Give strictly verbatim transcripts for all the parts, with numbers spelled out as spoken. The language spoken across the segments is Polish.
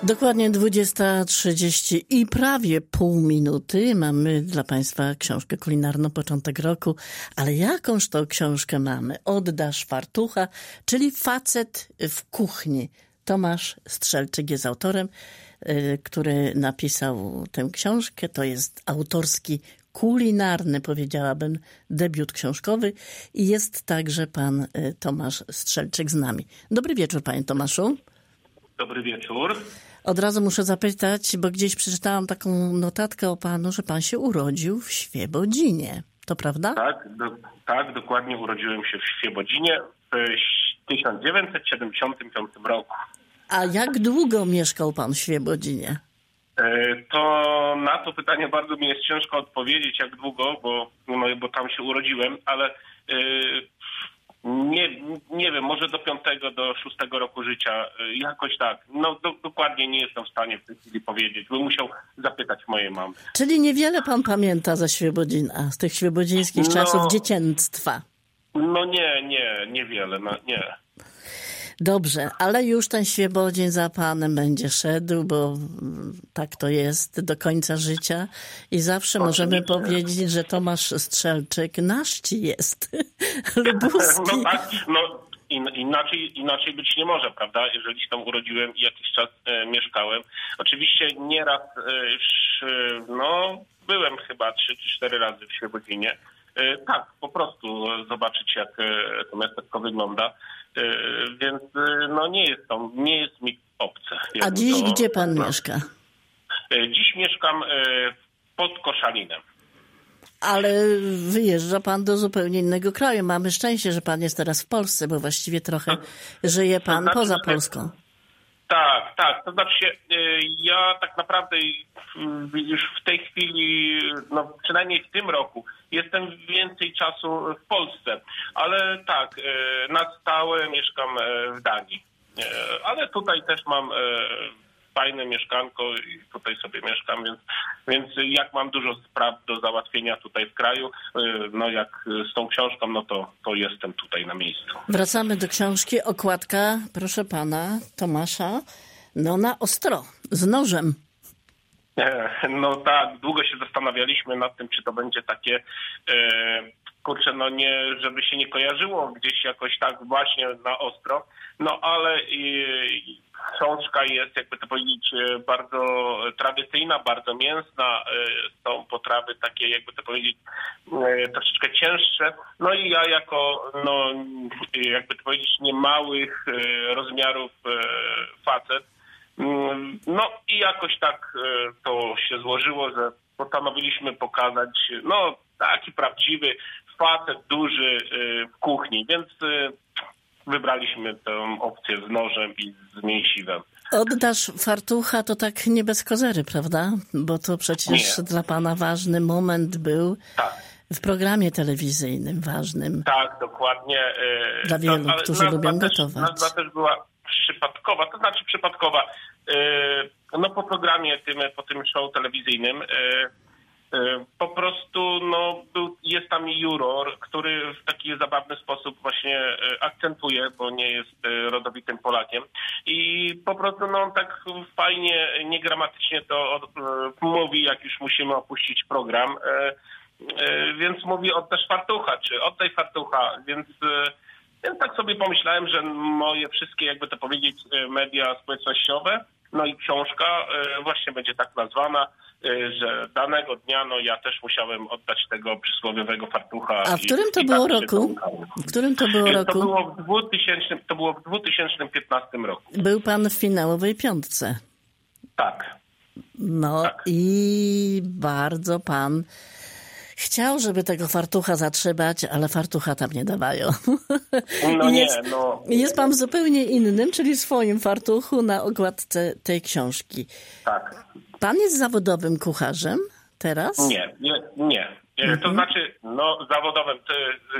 Dokładnie dwudziesta trzydzieści i prawie pół minuty. Mamy dla Państwa książkę kulinarną Początek roku. Ale jakąż to książkę mamy? Oddasz fartucha, czyli facet w kuchni. Tomasz Strzelczyk jest autorem, który napisał tę książkę. To jest autorski, kulinarny, powiedziałabym, debiut książkowy. I jest także pan Tomasz Strzelczyk z nami. Dobry wieczór, panie Tomaszu. Dobry wieczór. Od razu muszę zapytać, bo gdzieś przeczytałam taką notatkę o panu, że pan się urodził w Świebodzinie. To prawda? Tak, do, tak, dokładnie urodziłem się w Świebodzinie w tysiąc dziewięćset siedemdziesiątym piątym roku. A jak długo mieszkał pan w Świebodzinie? To na to pytanie bardzo mi jest ciężko odpowiedzieć, jak długo, bo, no, bo tam się urodziłem, ale yy, nie, nie wiem, może do piątego, do szóstego roku życia, jakoś tak. No do, dokładnie nie jestem w stanie w tej chwili powiedzieć, bym musiał zapytać mojej mamy. Czyli niewiele pan pamięta ze Świebodzina, z tych świebodzińskich no, czasów dziecięctwa? No nie, nie, niewiele, no nie. Dobrze, ale już ten Świebodzin za panem będzie szedł, bo tak to jest do końca życia i zawsze Oczywiście. Możemy powiedzieć, że Tomasz Strzelczyk nasz ci jest, lubuski. No tak, no in, inaczej, inaczej być nie może, prawda, jeżeli się tam urodziłem i jakiś czas e, mieszkałem. Oczywiście nieraz, e, już, e, no byłem chyba trzy czy cztery razy w Świebodzinie. E, tak, po prostu zobaczyć, jak e, to miasteczko wygląda. Więc no nie jest to, nie jest mi obce. A dziś to, gdzie pan no. mieszka? Dziś mieszkam pod Koszalinem. Ale wyjeżdża pan do zupełnie innego kraju. Mamy szczęście, że pan jest teraz w Polsce, bo właściwie trochę żyje pan to znaczy, poza Polską. Tak, tak. To znaczy ja tak naprawdę już w tej chwili, no przynajmniej w tym roku, jestem więcej czasu w Polsce. Ale tak, na stałe mieszkam w Danii. Ale tutaj też mam fajne mieszkanko i tutaj sobie mieszkam, więc, więc jak mam dużo spraw do załatwienia tutaj w kraju, no jak z tą książką, no to, to jestem tutaj na miejscu. Wracamy do książki. Okładka, proszę pana Tomasza, no na ostro, z nożem. No tak, długo się zastanawialiśmy nad tym, czy to będzie takie, e, kurczę, no nie, żeby się nie kojarzyło gdzieś jakoś tak właśnie na ostro, no ale e, książka jest, jakby to powiedzieć, bardzo tradycyjna, bardzo mięsna, e, są potrawy takie, jakby to powiedzieć, e, troszeczkę cięższe, no i ja jako, no jakby to powiedzieć, niemałych e, rozmiarów e, facet. No i jakoś tak to się złożyło, że postanowiliśmy pokazać no taki prawdziwy facet duży w kuchni, więc wybraliśmy tę opcję z nożem i z mięsivem. Oddasz fartucha to tak nie bez kozery, prawda? Bo to przecież nie. Dla pana ważny moment był tak. W programie telewizyjnym ważnym. Tak, dokładnie. Dla wielu, no, którzy lubią też, gotować. Nazwa też była przypadkowa, to znaczy przypadkowa. No po programie tym, po tym show telewizyjnym po prostu no był, jest tam juror, który w taki zabawny sposób właśnie akcentuje, bo nie jest rodowitym Polakiem i po prostu no on tak fajnie, niegramatycznie to od, mówi, jak już musimy opuścić program, więc mówi oddasz fartucha, czy oddaj fartucha, więc Więc tak sobie pomyślałem, że moje wszystkie, jakby to powiedzieć, media społecznościowe, no i książka właśnie będzie tak nazwana, że danego dnia no ja też musiałem oddać tego przysłowiowego fartucha. A w którym to i, było i tak roku? W którym to było roku? To było w dwutysięcznym, to było w dwa tysiące piętnastym roku. Był pan w finałowej piątce. Tak. No tak. I bardzo pan chciał, żeby tego fartucha zatrzymać, ale fartucha tam nie dawają. No nie, jest, no. Jest pan zupełnie innym, czyli swoim fartuchu na okładce tej książki. Tak. Pan jest zawodowym kucharzem teraz? Nie, nie, nie. Mhm. To znaczy, no zawodowym, to,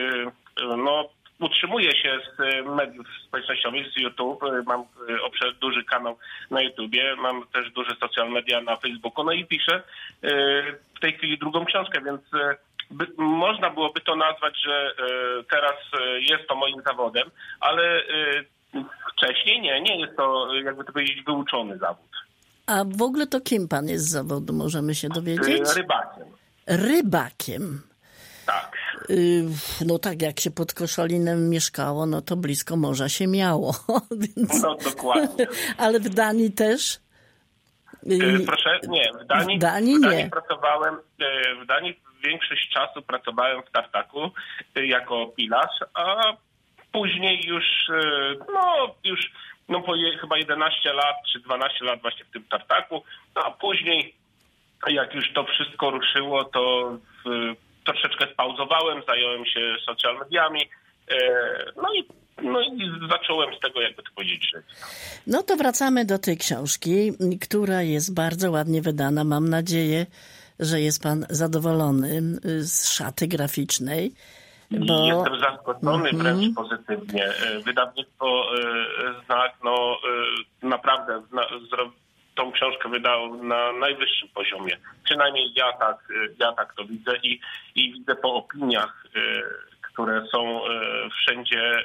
no utrzymuję się z mediów społecznościowych, z YouTube. Mam duży kanał na YouTubie, mam też duże social media na Facebooku, no i piszę w tej chwili drugą książkę, więc by, można byłoby to nazwać, że teraz jest to moim zawodem, ale wcześniej nie, nie jest to, jakby to powiedzieć, wyuczony zawód. A w ogóle to kim pan jest z zawodu, możemy się dowiedzieć? Rybakiem. Rybakiem. Tak. No tak, jak się pod Koszalinem mieszkało, no to blisko morza się miało. Więc... No dokładnie. Ale w Danii też? Proszę, nie, w Danii, w Danii, w Danii nie. pracowałem, w Danii większość czasu pracowałem w tartaku jako pilarz, a później już, no już, no po je, chyba jedenaście lat czy dwanaście lat właśnie w tym tartaku, no a później jak już to wszystko ruszyło, to w, troszeczkę spauzowałem, zająłem się social mediami, no i, no i zacząłem z tego, jakby to powiedzieć, żyć. No to wracamy do tej książki, która jest bardzo ładnie wydana. Mam nadzieję, że jest pan zadowolony z szaty graficznej. Bo... Jestem zaskoczony mm-hmm. wręcz pozytywnie. Wydawnictwo Znak, no naprawdę na, zro, tą książkę wydał na najwyższym poziomie. Przynajmniej ja tak, ja tak to widzę i, i widzę po opiniach, które są wszędzie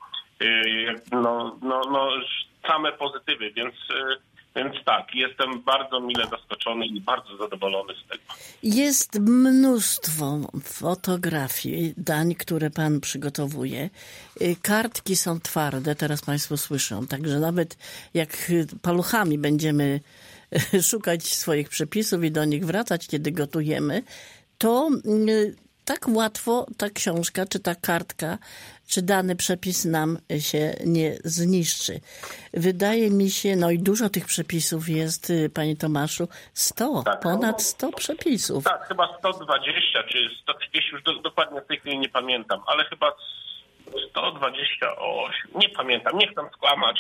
no, no, no, same pozytywy, więc, więc tak, jestem bardzo mile zaskoczony i bardzo zadowolony z tego. Jest mnóstwo fotografii, dań, które pan przygotowuje. Kartki są twarde, teraz państwo słyszą, także nawet jak paluchami będziemy szukać swoich przepisów i do nich wracać, kiedy gotujemy, to tak łatwo ta książka, czy ta kartka, czy dany przepis nam się nie zniszczy. Wydaje mi się, no i dużo tych przepisów jest, panie Tomaszu, sto, tak, ponad sto przepisów. Tak, chyba sto dwadzieścia, czy sto trzydzieści, już do, dokładnie w tej chwili nie pamiętam, ale chyba sto dwadzieścia osiem, nie pamiętam, nie chcę skłamać.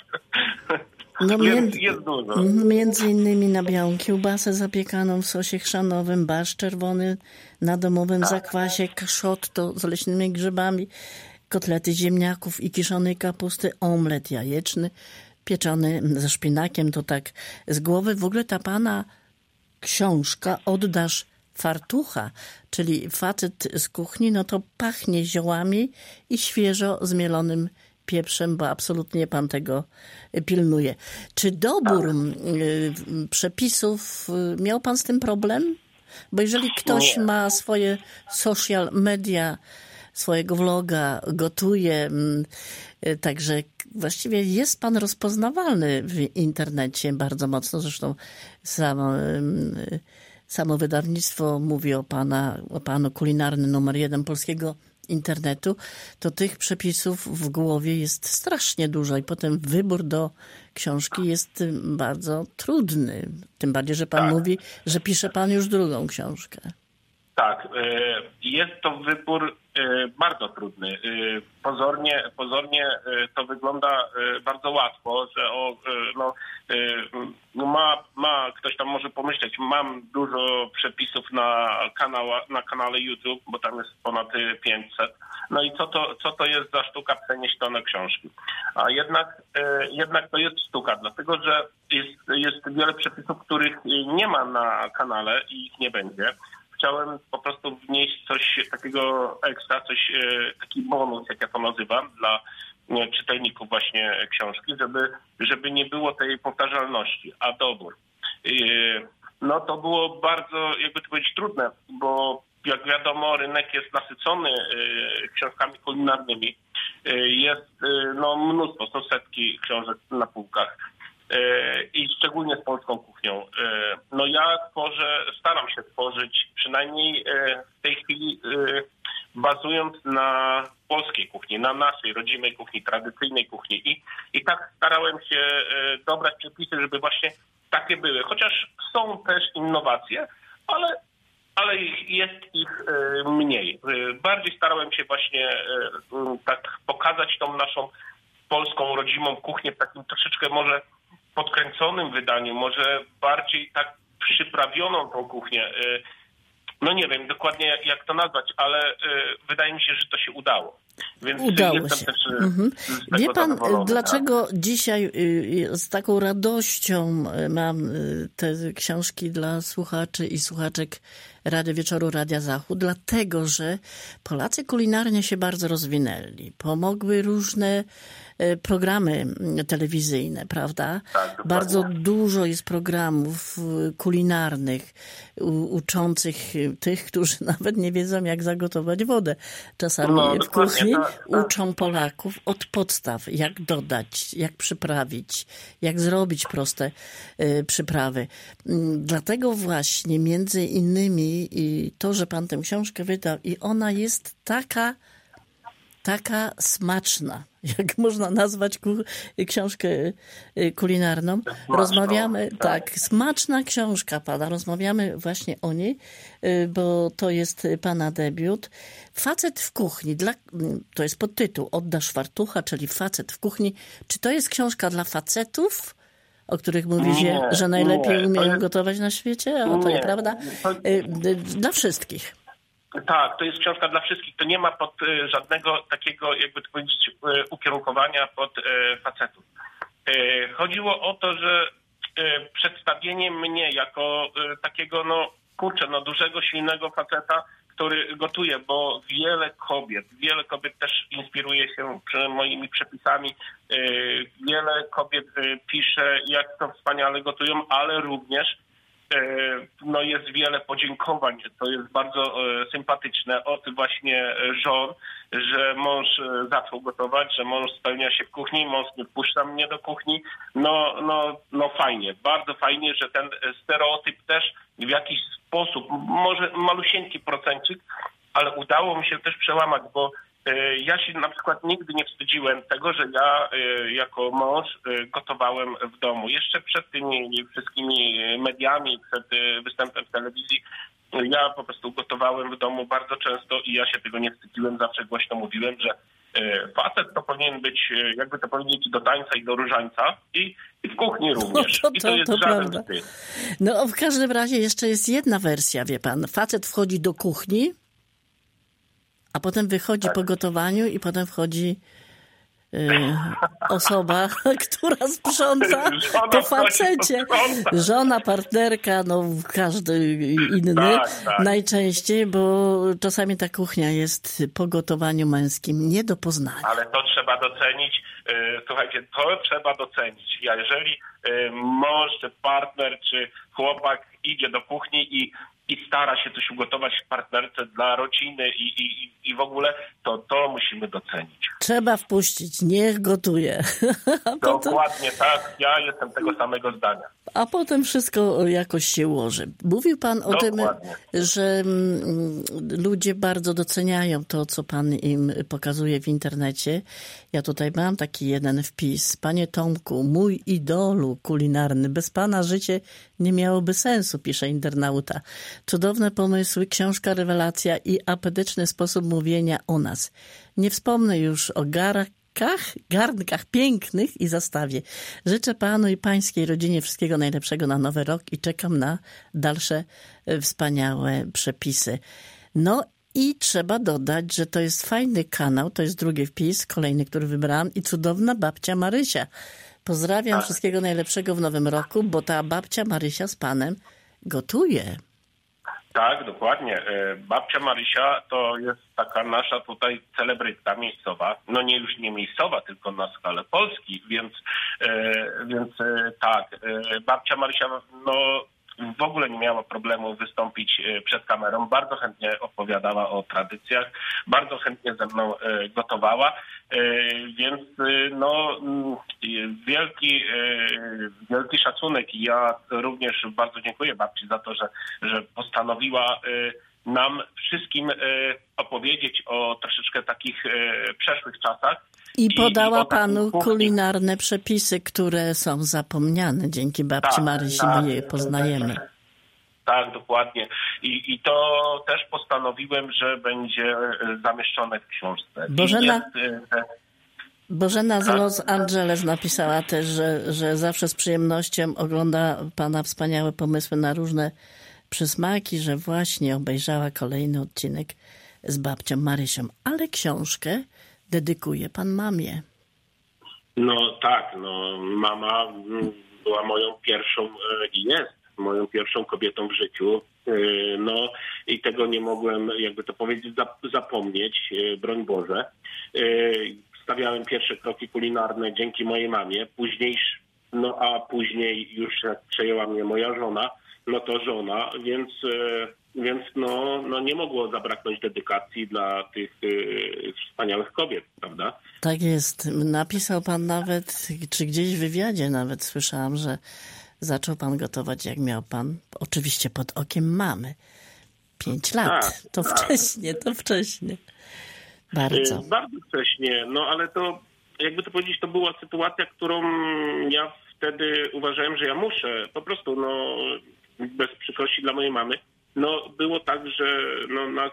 No, jest, między, jest dużo. Między innymi na białą kiełbasę zapiekaną w sosie chrzanowym, barszcz czerwony na domowym tak. zakwasie, kaszotto z leśnymi grzybami, kotlety ziemniaków i kiszonej kapusty, omlet jajeczny, pieczony ze szpinakiem, to tak z głowy. W ogóle ta pana książka Oddasz fartucha, czyli facet z kuchni, no to pachnie ziołami i świeżo zmielonym pieprzem, bo absolutnie pan tego pilnuje. Czy dobór tak. przepisów, miał pan z tym problem? Bo jeżeli ktoś Nie. ma swoje social media, swojego vloga, gotuje, także właściwie jest pan rozpoznawalny w internecie bardzo mocno. Zresztą samo, samo wydawnictwo mówi o pana, o panu kulinarny numer jeden polskiego internetu, to tych przepisów w głowie jest strasznie dużo i potem wybór do książki jest bardzo trudny. Tym bardziej, że pan tak. mówi, że pisze pan już drugą książkę. Tak, jest to wybór bardzo trudny. Pozornie, pozornie to wygląda bardzo łatwo, że o, no, ma, ma, ktoś tam może pomyśleć, mam dużo przepisów na, kanała, na kanale YouTube, bo tam jest ponad pięćset. No i co to, co to jest za sztuka przenieść to na książki? A jednak, jednak to jest sztuka, dlatego że jest, jest wiele przepisów, których nie ma na kanale i ich nie będzie. Chciałem po prostu wnieść coś takiego ekstra, coś, taki bonus, jak ja to nazywam, dla czytelników właśnie książki, żeby, żeby nie było tej powtarzalności, a dobór. No to było bardzo, jakby to powiedzieć, trudne, bo jak wiadomo, rynek jest nasycony książkami kulinarnymi. Jest no, mnóstwo, są setki książek na półkach. I szczególnie z polską kuchnią. No ja tworzę, staram się tworzyć, przynajmniej w tej chwili bazując na polskiej kuchni, na naszej rodzimej kuchni, tradycyjnej kuchni. I, i tak starałem się dobrać przepisy, żeby właśnie takie były. Chociaż są też innowacje, ale, ale jest ich mniej. Bardziej starałem się właśnie tak pokazać tą naszą polską rodzimą kuchnię w takim troszeczkę może podkręconym wydaniu, może bardziej tak przyprawioną tą kuchnię. No nie wiem dokładnie jak to nazwać, ale wydaje mi się, że to się udało. Więc udało jestem się. też mhm. Wie pan, dlaczego tak? dzisiaj z taką radością mam te książki dla słuchaczy i słuchaczek Rady Wieczoru Radia Zachód, dlatego że Polacy kulinarnie się bardzo rozwinęli. Pomogły różne programy telewizyjne, prawda? Tak, bardzo dużo jest programów kulinarnych u, uczących tych, którzy nawet nie wiedzą, jak zagotować wodę. Czasami no, w kuchni tak, tak. uczą Polaków od podstaw, jak dodać, jak przyprawić, jak zrobić proste y, przyprawy. Dlatego właśnie między innymi i to, że pan tę książkę wydał i ona jest taka taka smaczna, jak można nazwać ku- książkę kulinarną. Smaczną, Rozmawiamy, tak. tak, smaczna książka pana. Rozmawiamy właśnie o niej, bo to jest pana debiut. Facet w kuchni, dla, to jest podtytuł, Oddasz fartucha, czyli facet w kuchni. Czy to jest książka dla facetów, o których mówi się, nie, że najlepiej nie, umieją jest... gotować na świecie? A to nie, nieprawda? to... Dla wszystkich. Tak, to jest książka dla wszystkich. To nie ma pod y, żadnego takiego, jakby to powiedzieć, y, ukierunkowania pod y, facetów. Y, chodziło o to, że y, przedstawienie mnie jako y, takiego, no kurczę, no dużego, silnego faceta, który gotuje, bo wiele kobiet, wiele kobiet też inspiruje się moimi przepisami. Y, wiele kobiet y, pisze, jak to wspaniale gotują, ale również no jest wiele podziękowań. To jest bardzo sympatyczne od właśnie żon, że mąż zaczął gotować, że mąż spełnia się w kuchni, mąż nie wpuszcza mnie do kuchni. No, no, no fajnie, bardzo fajnie, że ten stereotyp też w jakiś sposób, może malusieńki procencik, ale udało mi się też przełamać, bo ja się na przykład nigdy nie wstydziłem tego, że ja jako mąż gotowałem w domu. Jeszcze przed tymi wszystkimi mediami, przed występem w telewizji, ja po prostu gotowałem w domu bardzo często i ja się tego nie wstydziłem. Zawsze głośno mówiłem, że facet to powinien być, jakby to powiedzieć, do tańca i do różańca i, i w kuchni również. No to, to, I to jest to żaden prawda. wstyd. No w każdym razie jeszcze jest jedna wersja, wie pan. Facet wchodzi do kuchni, a potem wychodzi tak. po gotowaniu i potem wchodzi y, osoba, która sprząta po facecie. Żona, partnerka, no każdy inny tak, tak. najczęściej, bo czasami ta kuchnia jest po gotowaniu męskim nie do poznania. Ale to trzeba docenić. Słuchajcie, to trzeba docenić. Jeżeli mąż, czy partner, czy chłopak idzie do kuchni i i stara się coś ugotować partnerce dla rodziny i, i, i w ogóle, to to musimy docenić. Trzeba wpuścić, niech gotuje. Dokładnie tak, ja jestem tego samego zdania. A potem wszystko jakoś się ułoży. Mówił pan o Dokładnie. tym, że mm, ludzie bardzo doceniają to, co pan im pokazuje w internecie. Ja tutaj mam taki jeden wpis. Panie Tomku, mój idolu kulinarny, bez pana życie nie miałoby sensu, pisze internauta. Cudowne pomysły, książka rewelacja i apetyczny sposób mówienia o nas. Nie wspomnę już o garkach, garnkach pięknych i zastawie. Życzę panu i pańskiej rodzinie wszystkiego najlepszego na nowy rok i czekam na dalsze wspaniałe przepisy. No i trzeba dodać, że to jest fajny kanał, to jest drugi wpis, kolejny, który wybrałam i cudowna babcia Marysia. Pozdrawiam, tak. Wszystkiego najlepszego w nowym roku, bo ta babcia Marysia z panem gotuje. Tak, dokładnie. Babcia Marysia to jest taka nasza tutaj celebrytka miejscowa. No nie już nie miejscowa, tylko na skalę Polski, więc, więc tak. Babcia Marysia no w ogóle nie miała problemu wystąpić przed kamerą. Bardzo chętnie opowiadała o tradycjach, bardzo chętnie ze mną gotowała, więc no wielki, wielki szacunek i ja również bardzo dziękuję babci za to, że, że postanowiła nam wszystkim opowiedzieć o troszeczkę takich przeszłych czasach. I podała I, i panu kulinarne przepisy, które są zapomniane. Dzięki babci tak, Marysi tak, my je poznajemy. Tak, dokładnie. I, I to też postanowiłem, że będzie zamieszczone w książce. Bożena, jest, te... Bożena z Los Angeles napisała też, że, że zawsze z przyjemnością ogląda pana wspaniałe pomysły na różne przysmaki, że właśnie obejrzała kolejny odcinek z babcią Marysią. Ale książkę dedykuje pan mamie. No tak, no mama była moją pierwszą i jest moją pierwszą kobietą w życiu. No i tego nie mogłem, jakby to powiedzieć, zapomnieć, broń Boże. Stawiałem pierwsze kroki kulinarne dzięki mojej mamie, później, no a później już jak przejęła mnie moja żona, no to żona, więc, więc no, no nie mogło zabraknąć dedykacji dla tych y, wspaniałych kobiet, prawda? Tak jest. Napisał pan nawet, czy gdzieś w wywiadzie nawet słyszałam, że zaczął pan gotować, jak miał pan, oczywiście pod okiem mamy, pięć lat. Tak, to tak. wcześnie, to wcześnie. Bardzo. Bardzo wcześnie, no ale to, jakby to powiedzieć, to była sytuacja, którą ja wtedy uważałem, że ja muszę, po prostu, no, bez przykrości dla mojej mamy. No, było tak, że no, nas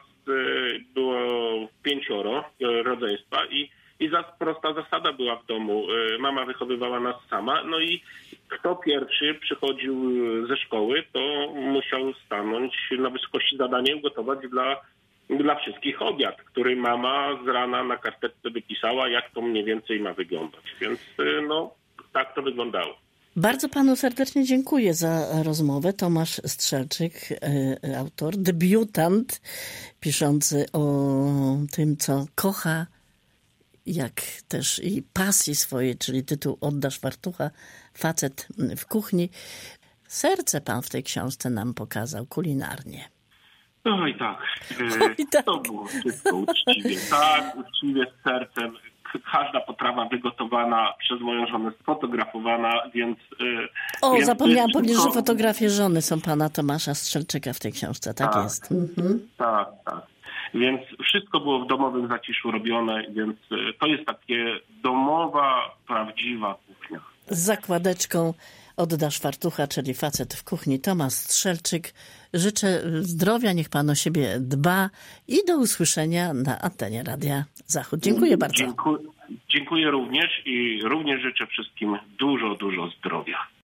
było pięcioro rodzeństwa i, i za prosta zasada była w domu. Mama wychowywała nas sama, no i kto pierwszy przychodził ze szkoły, to musiał stanąć na wysokości zadania i gotować dla dla wszystkich obiad, który mama z rana na karteczce wypisała, jak to mniej więcej ma wyglądać. Więc no, tak to wyglądało. Bardzo panu serdecznie dziękuję za rozmowę. Tomasz Strzelczyk, autor, debiutant, piszący o tym, co kocha, jak też i pasji swojej, czyli tytuł Oddasz fartucha, facet w kuchni. Serce pan w tej książce nam pokazał kulinarnie. No i tak. Oj, tak. To było wszystko uczciwie. Tak, uczciwie, z sercem. Każda potrawa wygotowana przez moją żonę, sfotografowana, więc... O, więc zapomniałam wszystko... powiedzieć, że fotografie żony są pana Tomasza Strzelczyka w tej książce. Tak, tak jest. Mhm. Tak, tak. Więc wszystko było w domowym zaciszu robione, więc to jest takie domowa, prawdziwa kuchnia. Z zakładeczką Oddasz fartucha, czyli facet w kuchni, Tomasz Strzelczyk. Życzę zdrowia, niech pan o siebie dba i do usłyszenia na antenie Radia Zachód. Dziękuję bardzo. Dziękuję, dziękuję również i również życzę wszystkim dużo, dużo zdrowia.